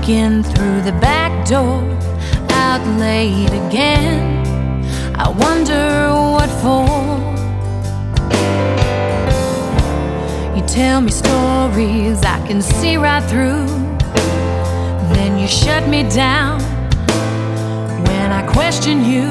Sneaking through the back door, out late again. I wonder what for. You tell me stories I can see right through, then you shut me down when I question you.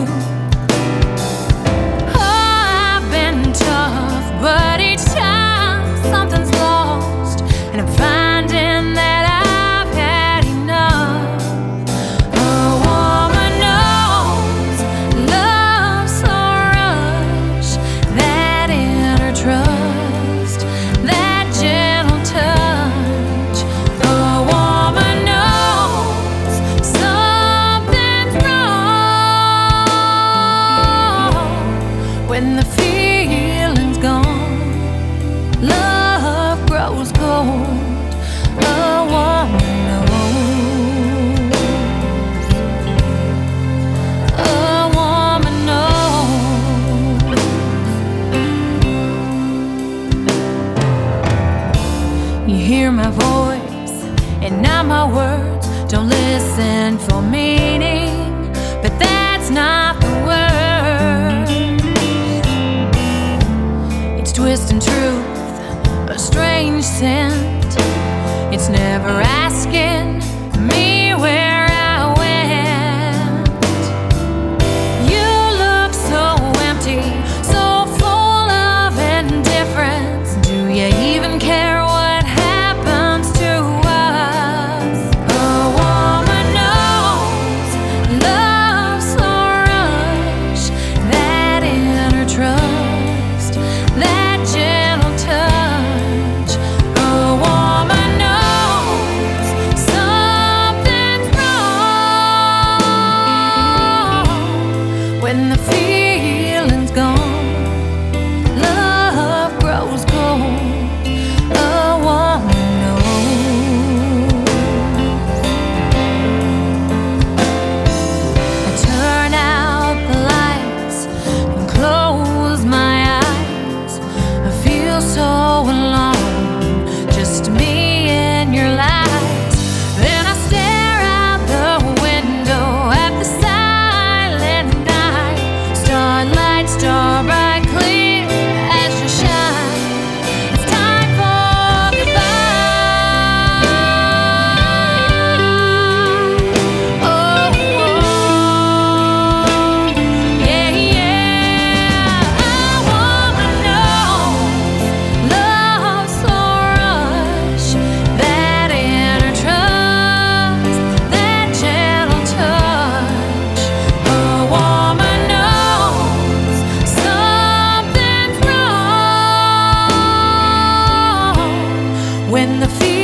Oh, I've been tough, but each time something's lost, and I'm finding that I've had enough. A woman knows love's so rush, that inner trust, that gentle touch. A woman knows something's wrong when the feeling's gone. Love grows cold. A woman knows. A woman knows. You hear my voice and not my words. Don't listen for meaning, but that's not the word. It's twisting truth, a strange scent. It's never asking me where I went. You look so empty, so full of indifference. Do you even care what happens to us? A woman knows love's slow rush, that inner trust, that gentle touch. A woman knows something's wrong when the feeling's gone. Love grows cold. A woman knows. I turn out the lights and close my eyes. I feel so alone, just me and your light. Then I stare out the window at the silent night. Starlight, star bright, clear as you shine. It's time for goodbye. Oh, yeah, yeah. A woman knows love's slow rush, that inner trust, that gentle touch. A woman knows something's wrong when the